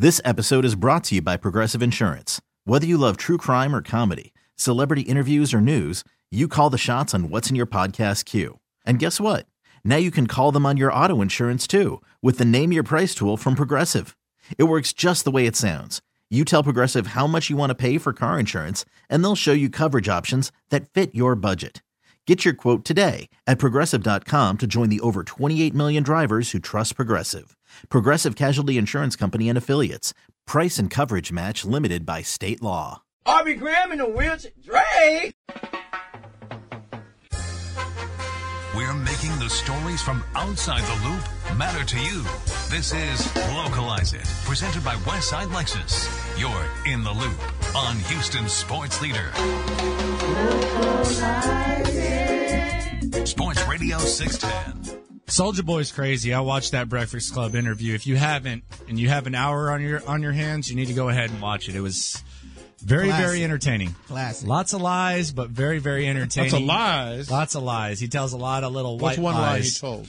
This episode is brought to you by Progressive Insurance. Whether you love true crime or comedy, celebrity interviews or news, you call the shots on what's in your podcast queue. And guess what? Now you can call them on your auto insurance too with the Name Your Price tool from Progressive. It works just the way it sounds. You tell Progressive how much you want to pay for car insurance, and they'll show you coverage options that fit your budget. Get your quote today at Progressive.com to join the over 28 million drivers who trust Progressive. Progressive Casualty Insurance Company and Affiliates. Price and coverage match limited by state law. Arby Graham in the wheelchair. Drake! We're making the stories from outside the loop matter to you. This is Localize It, presented by Westside Lexus. You're in the loop on Houston's sports leader. Sports Radio 610. Soulja Boy's crazy. I watched that Breakfast Club interview. If you haven't, and you have an hour on your hands, you need to go ahead and watch it. It was very, very entertaining. Classic. Lots of lies, but very, very entertaining. Lots of lies? Lots of lies. He tells a lot of little white lies. What's one lie he told?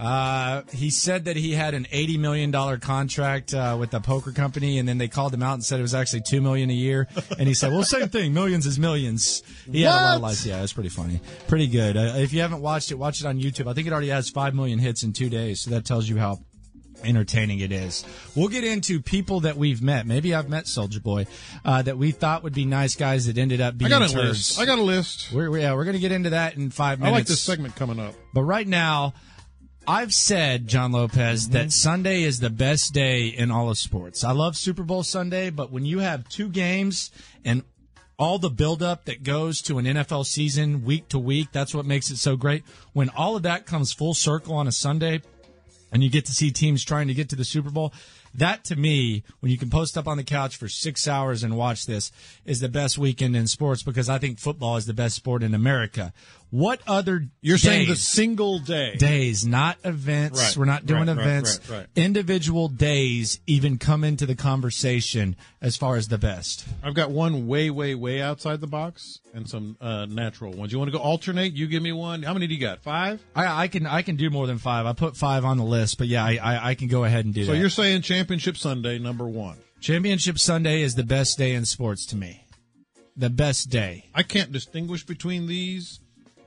He said that he had an $80 million contract with a poker company, and then they called him out and said it was actually $2 million a year. And he said, well, same thing. Millions is millions. He had a lot of lies. Yeah, it's pretty funny. Pretty good. If you haven't watched it, watch it on YouTube. I think it already has 5 million hits in 2 days, so that tells you how entertaining it is. We'll get into people that we've met. Maybe I've met Soulja Boy that we thought would be nice guys that ended up being turds. I got a list. We're going to get into that in 5 minutes. I like this segment coming up. But right now, I've said, John Lopez, that Sunday is the best day in all of sports. I love Super Bowl Sunday, but when you have 2 games and all the buildup that goes to an NFL season week to week, that's what makes it so great. When all of that comes full circle on a Sunday and you get to see teams trying to get to the Super Bowl, that, to me, when you can post up on the couch for 6 hours and watch this, is the best weekend in sports because I think football is the best sport in America. What other You're saying the single day. Days, not events. Right, We're not doing events. Right. Individual days even come into the conversation as far as the best. I've got one way, way, way outside the box and some natural ones. You want to go alternate? You give me one. How many do you got? 5? I can do more than 5. I put 5 on the list, but yeah, I can go ahead and do that. So you're saying Championship Sunday, number 1. Championship Sunday is the best day in sports to me. The best day. I can't distinguish between these,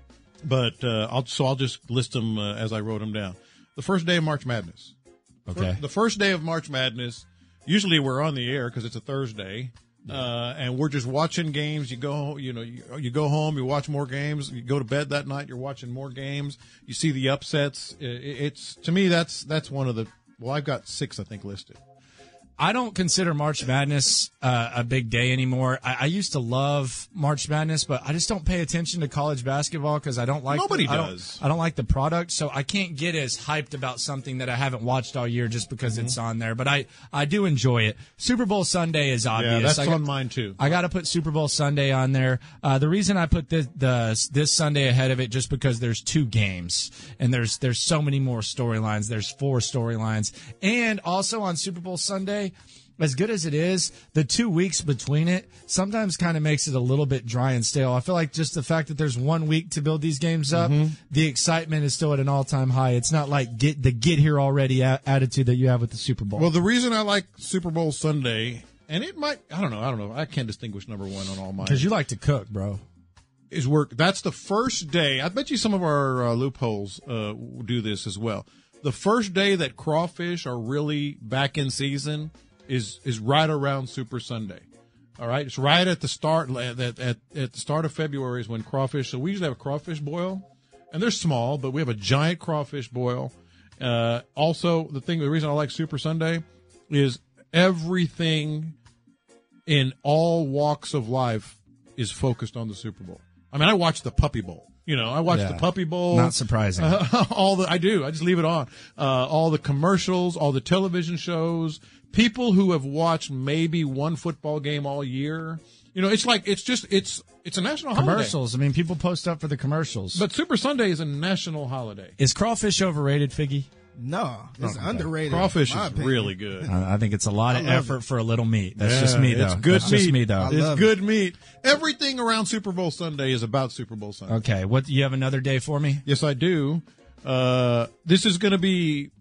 but I'll just list them as I wrote them down. The first day of March Madness. Okay. The first day of March Madness. Usually we're on the air because it's a Thursday, and we're just watching games. You go home, you go home, you watch more games. You go to bed that night, you're watching more games. You see the upsets. It's to me that's one of the. Well, I've got 6, I think, listed. I don't consider March Madness a big day anymore. I used to love March Madness, but I just don't pay attention to college basketball because I don't like. Nobody does. I don't like the product, so I can't get as hyped about something that I haven't watched all year just because it's on there. But I do enjoy it. Super Bowl Sunday is obvious. Yeah, that's on mine too. I got to put Super Bowl Sunday on there. The reason I put this Sunday ahead of it just because there's 2 games and there's so many more storylines. There's 4 storylines, and also on Super Bowl Sunday, as good as it is, the 2 weeks between it sometimes kind of makes it a little bit dry and stale. I feel like just the fact that there's 1 week to build these games up, the excitement is still at an all-time high. It's not like get here already attitude that you have with the Super Bowl. Well, the reason I like Super Bowl Sunday, and it might, I don't know. I can't distinguish number 1 on all mine. Because you like to cook, bro. Is work. That's the first day. I bet you some of our loopholes do this as well. The first day that crawfish are really back in season is right around Super Sunday. All right, it's right at the start. At the start of February is when crawfish. So we usually have a crawfish boil, and they're small, but we have a giant crawfish boil. Also, the reason I like Super Sunday is everything in all walks of life is focused on the Super Bowl. I mean, I watch the Puppy Bowl. I watch the Puppy Bowl. Not surprising. I do. I just leave it on. All the commercials, all the television shows. People who have watched maybe 1 football game all year. It's a national holiday. Commercials. I mean, people post up for the commercials. But Super Sunday is a national holiday. Is crawfish overrated, Figgy? No, it's underrated. Crawfish is really good. I think it's a lot of effort for a little meat. That's just me, though. It's good That's meat. just me, though. It's good meat. Everything around Super Bowl Sunday is about Super Bowl Sunday. Okay, you have another day for me? Yes, I do. This is going to be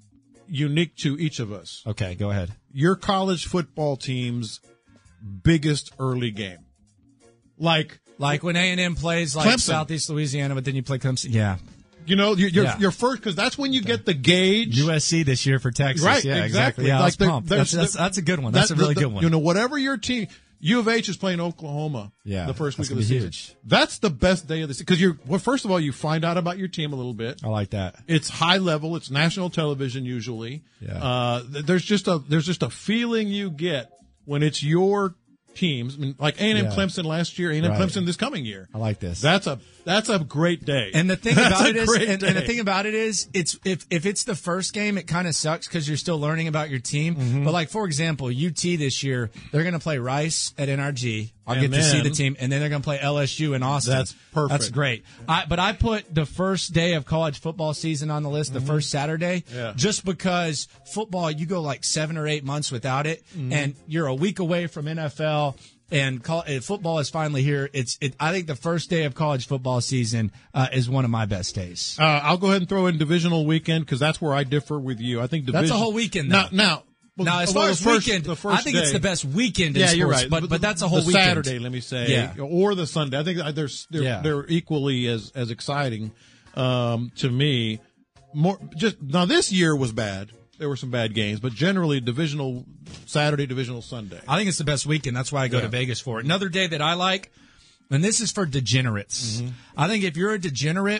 unique to each of us. Okay, go ahead. Your college football team's biggest early game. Like when A&M plays like Clemson. Southeast Louisiana, but then you play Clemson. Yeah. You know, your first, because that's when you get the gauge. USC this year for Texas. Right, Yeah, exactly. Yeah, I was Like pumped. there's- That's a good one. That's a really good one. You know, whatever your team, U of H is playing Oklahoma Yeah, the first week that's of the gonna be season. huge. That's the best day of the season. Because first of all, you find out about your team a little bit. I like that. It's high level. It's national television usually. Yeah. There's just a feeling you get when it's your teams. I mean, like A&M Yeah. Clemson last year, A&M Right. Clemson this coming year. I like this. That's a great day. And the thing That's about a it is, great and the day. thing about it is, it's if it's the first game, it kind of sucks because you're still learning about your team. Mm-hmm. But like for example, UT this year, they're going to play Rice at NRG. I'll And get to see then- the team, and then they're going to play LSU in Austin. That's perfect. That's great. But I put the first day of college football season on the list, the first Saturday, Yeah. just because football, you go like 7 or 8 months without it, and you're a week away from NFL. And football is finally here. I think the first day of college football season is one of my best days. I'll go ahead and throw in divisional weekend because that's where I differ with you. I think That's a whole weekend, though. Now, As far as weekend, I think it's the best weekend in yeah, sports. you're right. But that's a whole the weekend. Saturday, let me say, Yeah. or the Sunday. I think they're equally as exciting to me. Now this year was bad. There were some bad games, but generally divisional Saturday, divisional Sunday. I think it's the best weekend. That's why I go to Vegas for it. Another day that I like, and this is for degenerates. I think if you're a degenerate,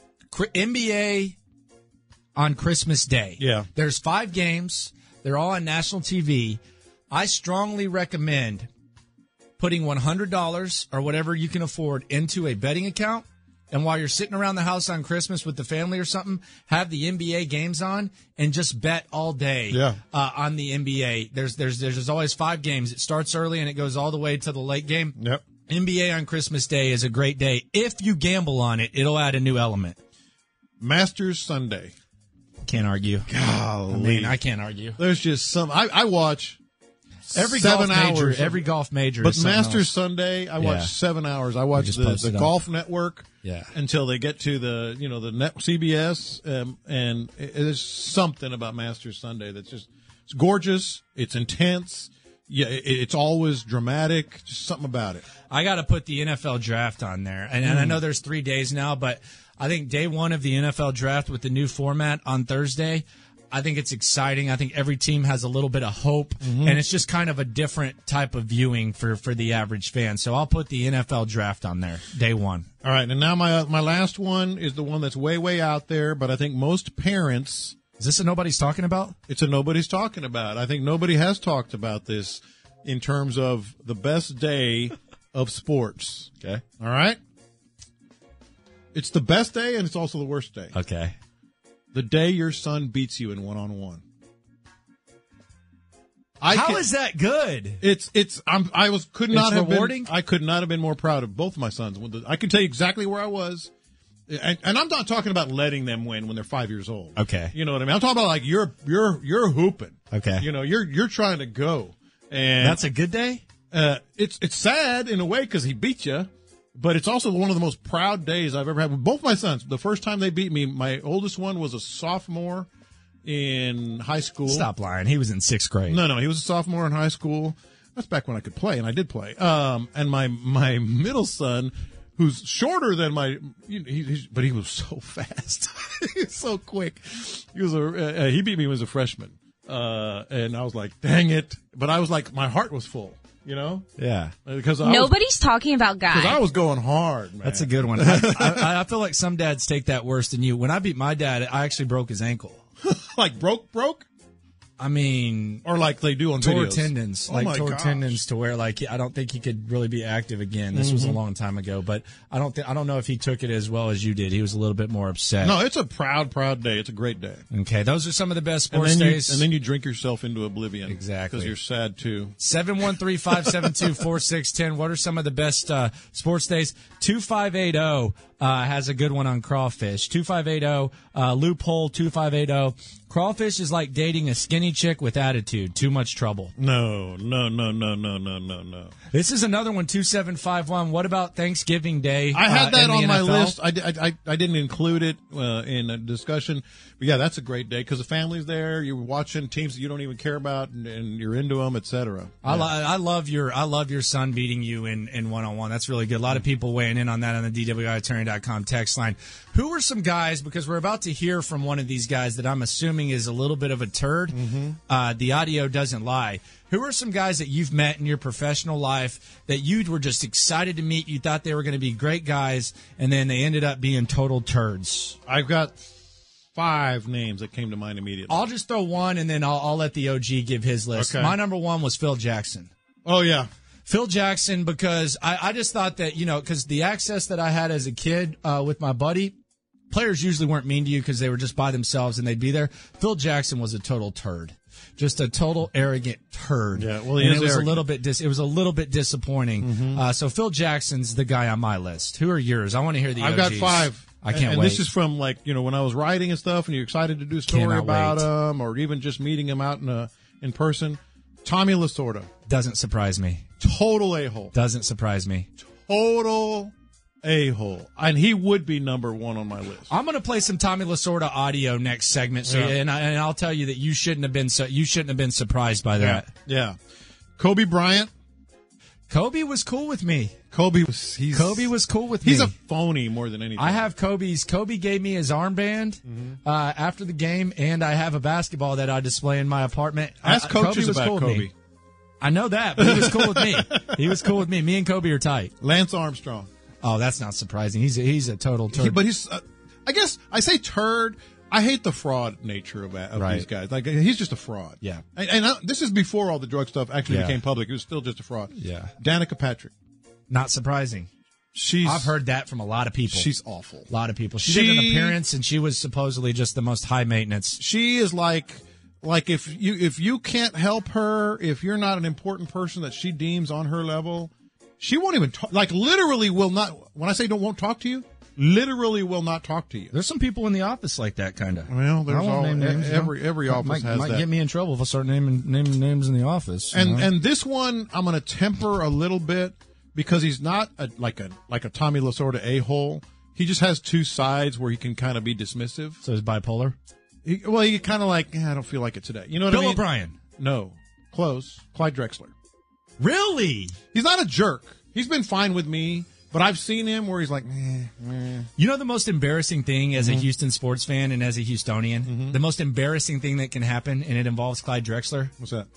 NBA on Christmas Day. Yeah. There's 5 games. They're all on national TV. I strongly recommend putting $100 or whatever you can afford into a betting account. And while you're sitting around the house on Christmas with the family or something, have the NBA games on and just bet all day on the NBA. There's always 5 games. It starts early and it goes all the way to the late game. Yep. NBA on Christmas Day is a great day. If you gamble on it, it'll add a new element. Masters Sunday. Can't argue. Golly. I can't argue. There's just some. I watch Every 7 golf major, hours. every golf major. But is something Masters else. Sunday, I Yeah. watch 7 hours. I watch just the post it up. Golf Network. Yeah. Until they get to the CBS, and there's something about Masters Sunday that's just it's gorgeous. It's intense. Yeah, it's always dramatic. Just something about it. I got to put the NFL draft on there. And I know there's 3 days now, but I think day 1 of the NFL draft with the new format on Thursday, I think it's exciting. I think every team has a little bit of hope, and it's just kind of a different type of viewing for the average fan. So I'll put the NFL draft on there, day 1. All right, and now my last one is the one that's way out there, but I think most parents. Is this a nobody's talking about? It's a nobody's talking about. I think nobody has talked about this in terms of the best day of sports. Okay. All right? It's the best day, and it's also the worst day. Okay. The day your son beats you in one-on-one. How is that good? Rewarding? I could not have been more proud of both my sons. I can tell you exactly where I was. And I'm not talking about letting them win when they're 5 years old. Okay. You know what I mean? I'm talking about like you're hooping. Okay. You know, you're trying to go. And That's a good day? it's sad in a way because he beat you, but it's also one of the most proud days I've ever had with both my sons. The first time they beat me, my oldest one was a sophomore in high school. Stop lying. He was in 6th grade. No, he was a sophomore in high school. That's back when I could play, and I did play. And my middle son, who's shorter than but he was so fast. He was so quick. He was he beat me when he was a freshman. And I was like, dang it. But I was like, my heart was full, you know? Yeah. Because Nobody's talking about Because I guys. was going hard, man. That's a good one. I feel like some dads take that worse than you. When I beat my dad, I actually broke his ankle. Like broke? I mean, Or like they do on tore videos? tendons, Oh my tore gosh. tendons to where like I don't think he could really be active again. This was a long time ago, but I don't know if he took it as well as you did. He was a little bit more upset. No, it's a proud day. It's a great day. Okay, those are some of the best And sports then, days. and then you drink yourself into oblivion. Exactly. Because you're sad too. 713-572-4610. What are some of the best sports days? 2580. has a good one on crawfish. 2580, loophole 2580. Crawfish is like dating a skinny chick with attitude. Too much trouble. No. This is another one, 2751. What about Thanksgiving Day? I had that in the on my NFL? list. I didn't include it in a discussion. But yeah, that's a great day because the family's there. You're watching teams that you don't even care about, and you're into them, etc. I love your son beating you in one-on-one. That's really good. A lot of people weighing in on that on the DWIattorney.com text line. Who are some guys, because we're about to hear from one of these guys that I'm assuming is a little bit of a turd. The audio doesn't lie. Who are some guys that you've met in your professional life that you were just excited to meet? You thought they were going to be great guys, and then they ended up being total turds. I've got 5 names that came to mind immediately. I'll just throw one, and then I'll let the OG give his list. Okay. My number one was Phil Jackson. Oh, yeah. Phil Jackson, because I just thought that, because the access that I had as a kid with my buddy, players usually weren't mean to you because they were just by themselves and they'd be there. Phil Jackson was a total turd. Just a total arrogant turd. Yeah, well, it was a little bit disappointing. So Phil Jackson's the guy on my list. Who are yours? I want to hear the I've OGs. got 5. I can't and wait. This is from when I was writing and stuff, and you're excited to do a story Cannot about wait. him, or even just meeting him out in person. Tommy Lasorda, Doesn't surprise me. total a-hole, Doesn't surprise me. total a-hole, and he would be number 1 on my list. I'm going to play some Tommy Lasorda audio next segment, so and I'll tell you that you shouldn't have been surprised by that. Yeah. Kobe Bryant. Kobe was cool with me. Kobe was cool with me. He's a phony more than anything. I have Kobe's. Kobe gave me his armband after the game, and I have a basketball that I display in my apartment. Ask coaches was about cool with Kobe. me. I know that, but he was cool with me. He was cool with me. Me and Kobe are tight. Lance Armstrong. Oh, that's not surprising. He's a total turd. But he's, I guess I say turd. I hate the fraud nature of these guys. Like, he's just a fraud. Yeah. And this is before all the drug stuff actually Yeah. became public. It was still just a fraud. Yeah. Danica Patrick. Not surprising. I've heard that from a lot of people. She's awful. A lot of people. She did an appearance, and she was supposedly just the most high maintenance. She is like if you can't help her, if you're not an important person that she deems on her level, she won't even talk. Like, literally will not. When I say won't talk to you, literally will not talk to you. There's some people in the office like that, kind of. Well, there's every office might has that. Might get me in trouble if I start naming names in the office. And this one I'm going to temper a little bit because he's not like a Tommy Lasorda a-hole. He just has 2 sides where he can kind of be dismissive. So he's bipolar. He kind of like, I don't feel like it today. You know what I mean? Bill O'Brien. No, close. Clyde Drexler. Really? He's not a jerk. He's been fine with me. But I've seen him where he's like, You know the most embarrassing thing as a Houston sports fan and as a Houstonian? The most embarrassing thing that can happen, and it involves Clyde Drexler? What's that?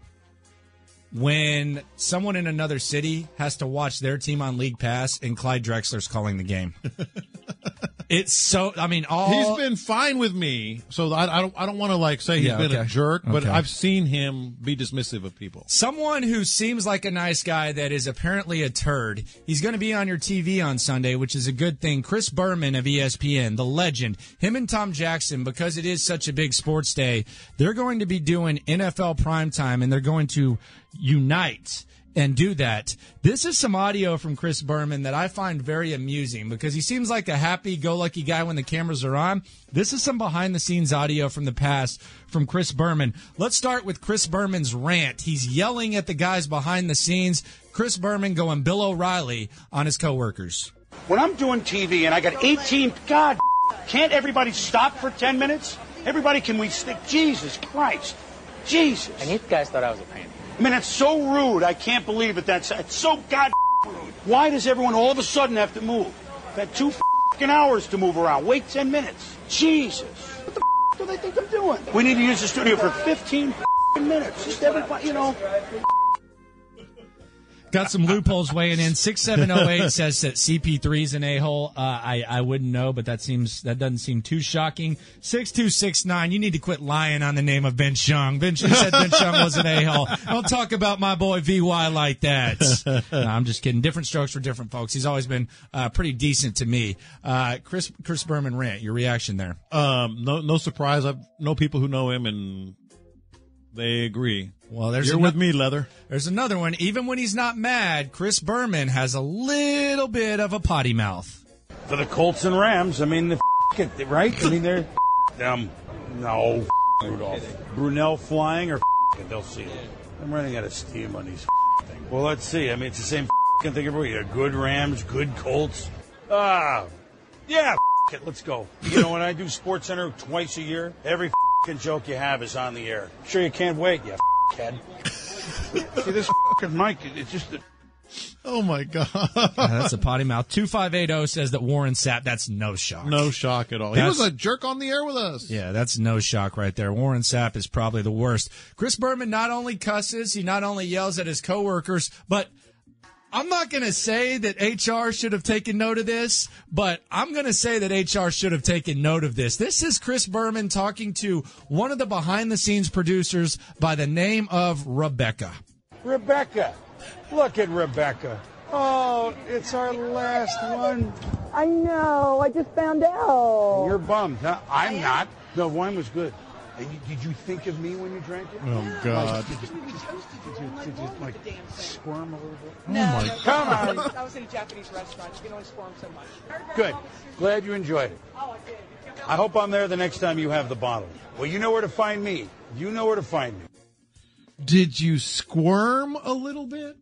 When someone in another city has to watch their team on League Pass and Clyde Drexler's calling the game. It's so, he's been fine with me, so I don't want to say he's been a jerk, but I've seen him be dismissive of people. Someone who seems like a nice guy that is apparently a turd. He's going to be on your TV on Sunday, which is a good thing. Chris Berman of ESPN, the legend, him and Tom Jackson, because it is such a big sports day, they're going to be doing NFL primetime, and they're going to unite and do that. This is some audio from Chris Berman that I find very amusing because he seems like a happy-go-lucky guy when the cameras are on. This is some behind-the-scenes audio from the past from Chris Berman. Let's start with Chris Berman's rant. He's yelling at the guys behind the scenes. Chris Berman going Bill O'Reilly on his coworkers. When I'm doing TV and I got 18, God, can't everybody stop for 10 minutes? Everybody, can we stick? Jesus Christ. Jesus. And you guys thought I was a pain. I mean, that's so rude. I can't believe it. It's so god rude. Why does everyone all of a sudden have to move? I've had 2 hours to move around. Wait 10 minutes. Jesus. What the do they think I'm doing? We need to use the studio for 15 minutes. Just everybody, Got some loopholes weighing in. 6708 says that CP3's an a-hole. I wouldn't know, but that doesn't seem too shocking. 6269, you need to quit lying on the name of Ben Shung. You said Ben Shung was an a-hole. Don't talk about my boy VY like that. No, I'm just kidding. Different strokes for different folks. He's always been pretty decent to me. Chris Berman rant, your reaction there? No surprise. I know people who know him and they agree. Well, you're with me, Leather. There's another one. Even when he's not mad, Chris Berman has a little bit of a potty mouth. For the Colts and Rams, I mean, right? I mean, they're no, Rudolph. Brunel flying or they'll see it. I'm running out of steam on these things. Well, let's see. I mean, it's the same thing everybody. Good Rams, good Colts. Yeah, it. Let's go. You know, when I do Sports Center twice a year, every joke you have is on the air. Sure you can't wait, you head. See, this mic, it's just... Oh, my God. That's a potty mouth. 2580 says that Warren Sapp, that's no shock. No shock at all. He was a jerk on the air with us. Yeah, that's no shock right there. Warren Sapp is probably the worst. Chris Berman not only cusses, he not only yells at his coworkers, but I'm not going to say that HR should have taken note of this, but I'm going to say that HR should have taken note of this. This is Chris Berman talking to one of the behind-the-scenes producers by the name of Rebecca. Rebecca. Look at Rebecca. Oh, it's our last one. I know. I just found out. You're bummed, huh? I'm not. The wine was good. Did you think of me when you drank it? Oh, God. Did you like, squirm a little bit? No, Come on. I was in a Japanese restaurant. You can only squirm so much. Good. Glad you enjoyed it. Oh, I did. I hope I'm there the next time you have the bottle. Well, you know where to find me. You know where to find me. Did you squirm a little bit?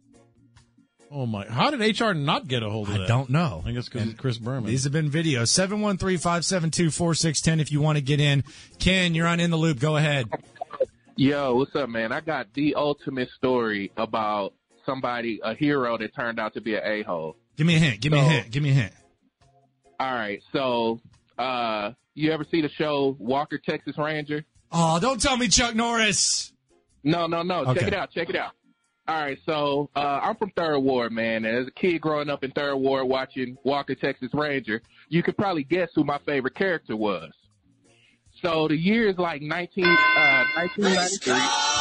Oh, my. How did HR not get a hold of that? I don't know. I guess because it's Chris Berman. These have been videos. 713-572-4610 if you want to get in. Ken, you're on In the Loop. Go ahead. Yo, what's up, man? I got the ultimate story about somebody, a hero that turned out to be an a-hole. Give me a hint. Give me a hint. All right. So, you ever see the show Walker, Texas Ranger? Oh, don't tell me Chuck Norris. No. Okay. Check it out. All right, so I'm from Third Ward, man, and as a kid growing up in Third Ward watching Walker, Texas Ranger, you could probably guess who my favorite character was. So the year is like 1993.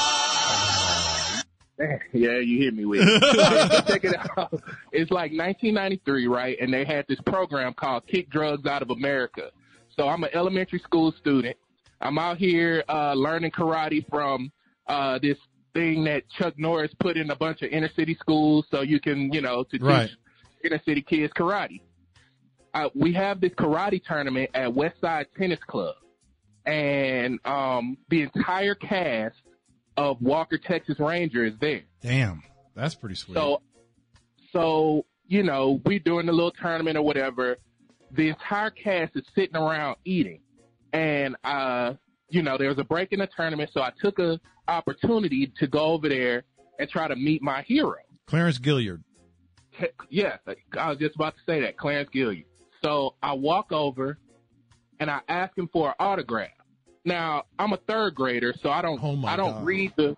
Yeah, you hit me with it. Check it out. It's like 1993, right, and they had this program called Kick Drugs Out of America. So I'm an elementary school student. I'm out here learning karate from this thing that Chuck Norris put in a bunch of inner city schools so you can, to teach inner city kids karate. We have this karate tournament at Westside Tennis Club, and the entire cast of Walker, Texas Ranger is there. Damn. That's pretty sweet. So we doing the little tournament or whatever. The entire cast is sitting around eating, and there was a break in the tournament, so I took a opportunity to go over there and try to meet my hero. Clarence Gilliard. Yeah, I was just about to say that, Clarence Gilliard. So I walk over and I ask him for an autograph. Now, I'm a third grader, so I don't read the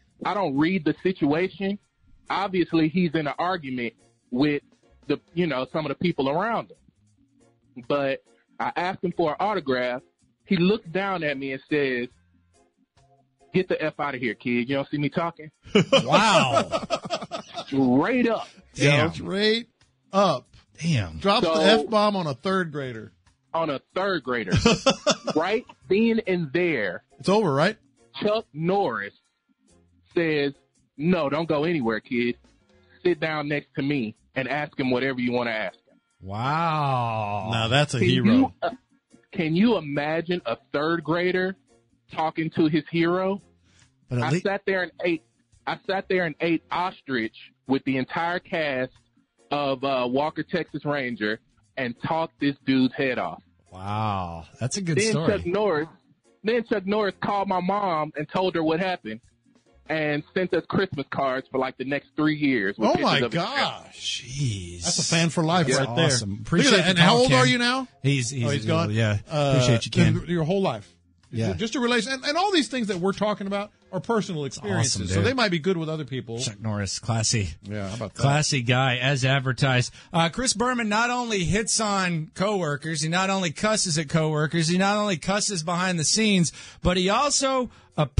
situation. Obviously, he's in an argument with some of the people around him. But I asked him for an autograph. He looks down at me and says, "Get the F out of here, kid. You don't see me talking?" Wow. Straight up. Damn. Straight up. Damn. Drops the F-bomb on a third grader. On a third grader. Right then and there. It's over, right? Chuck Norris says, "No, don't go anywhere, kid. Sit down next to me and ask him whatever you want to ask him." Wow. Now that's a hero. Can you imagine a third grader talking to his hero? But I sat there and ate ostrich with the entire cast of Walker, Texas Ranger, and talked this dude's head off. Wow, that's a good story. Chuck Norris called my mom and told her what happened, and sent us Christmas cards for like the next 3 years. Oh my gosh, jeez, that's a fan for life right there. Awesome. Appreciate it. And how old are you now? He's gone. Yeah, appreciate you, Ken. Your whole life. Yeah, just a relation, and all these things that we're talking about are personal experiences, awesome, so they might be good with other people. Chuck Norris, classy. Yeah, how about that? Classy guy, as advertised. Chris Berman not only hits on coworkers, he not only cusses at coworkers, he not only cusses behind the scenes, but he also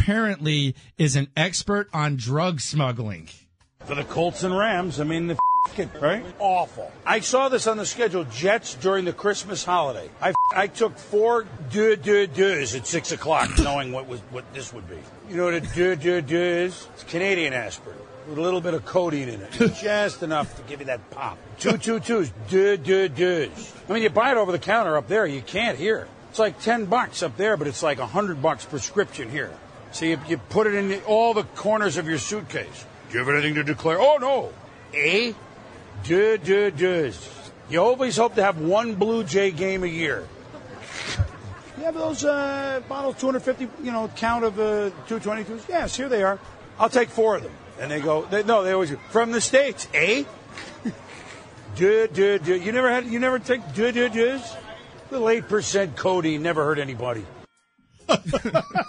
apparently is an expert on drug smuggling. For the Colts and Rams, I mean, fucking right? Awful. I saw this on the schedule, Jets during the Christmas holiday. I took 4 deux at 6 o'clock, knowing what this would be. You know what a deux is? It's Canadian aspirin with a little bit of codeine in it, just enough to give you that pop. 2 2s, deux. I mean, you buy it over the counter up there, you can't here. It's like $10 up there, but it's like $100 prescription here. So you put it in all the corners of your suitcase. Do you have anything to declare? Oh, no. Deux. You always hope to have one Blue Jay game a year. You have those bottles, 250, count of 222s? Yes, here they are. I'll take 4 of them. And they go, they always go, from the States, Deux. You never take deux? Little 8% codeine, never hurt anybody. This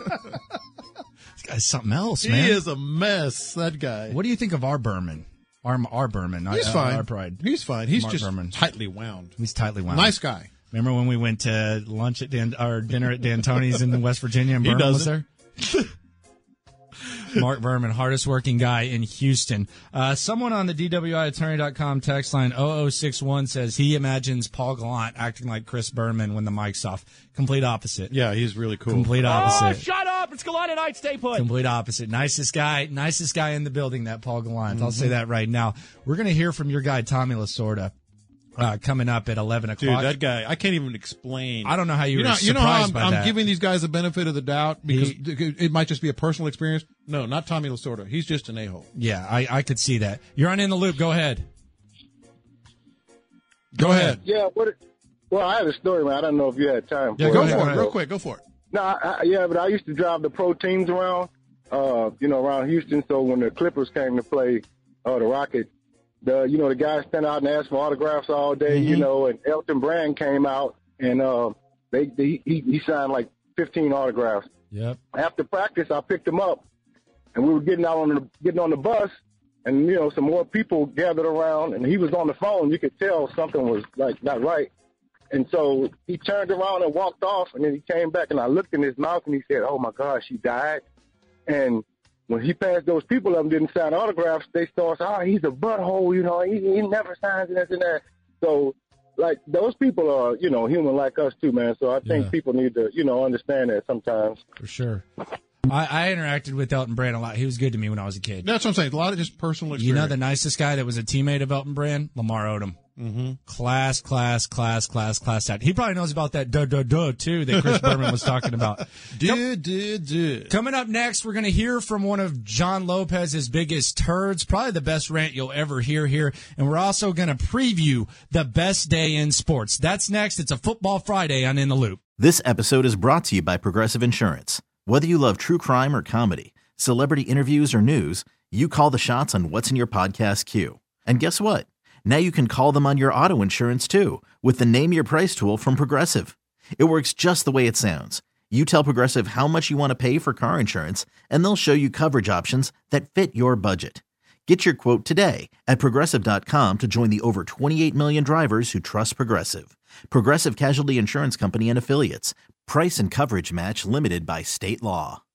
guy's something else, man. He is a mess, that guy. What do you think of our Berman? Our Berman. He's fine. Our pride. He's fine. He's Mark just Berman. tightly wound. He's tightly wound. Nice guy. Remember when we went to lunch at dinner at D'Antoni's in West Virginia and Berman was there? Mark Berman, hardest working guy in Houston. Someone on the DWIattorney.com text line 0061 says he imagines Paul Gallant acting like Chris Berman when the mic's off. Complete opposite. Yeah, he's really cool. Complete opposite. Oh, shut up. It's Gallant and I'd stay put. Complete opposite. Nicest guy in the building, that Paul Gallant. I'll say that right now. We're going to hear from your guy, Tommy Lasorda. Coming up at 11 o'clock. Dude, that guy, I can't even explain. I don't know how you were you know how surprised by I'm that. giving these guys the benefit of the doubt because it might just be a personal experience. No, not Tommy Lasorda. He's just an a-hole. Yeah, I could see that. You're on In the Loop. Go ahead. Go ahead. Yeah, well, I have a story, man. I don't know if you had time for Yeah, it. go for it. Real quick, go for it. No, but I used to drive the pro teams around, around Houston. So when the Clippers came to play the Rockets, the guys stand out and ask for autographs all day, and Elton Brand came out and he signed like 15 autographs. Yep. After practice, I picked him up, and we were getting on the bus, and some more people gathered around, and he was on the phone. You could tell something was like not right, and so he turned around and walked off, and then he came back, and I looked in his mouth, and he said, "Oh my gosh, she died," and when he passed those people up and didn't sign autographs, they started saying, he's a butthole, he never signs this and that. So, like, those people are, human like us too, man. So I think people need to, understand that sometimes. For sure. I interacted with Elton Brand a lot. He was good to me when I was a kid. That's what I'm saying. A lot of just personal experience. You know the nicest guy that was a teammate of Elton Brand? Lamar Odom. Mm-hmm. Class out. He probably knows about that too that Chris Berman was talking about. Coming up next, we're going to hear from one of John Lopez's biggest turds, probably the best rant you'll ever hear here, and we're also going to preview the best day in sports. That's next. It's a Football Friday on In the Loop. This episode is brought to you by Progressive Insurance. Whether you love true crime or comedy, celebrity interviews or news, you call the shots on what's in your podcast queue. And guess what? Now you can call them on your auto insurance too with the Name Your Price tool from Progressive. It works just the way it sounds. You tell Progressive how much you want to pay for car insurance, and they'll show you coverage options that fit your budget. Get your quote today at Progressive.com to join the over 28 million drivers who trust Progressive. Progressive Casualty Insurance Company and Affiliates. Price and coverage match limited by state law.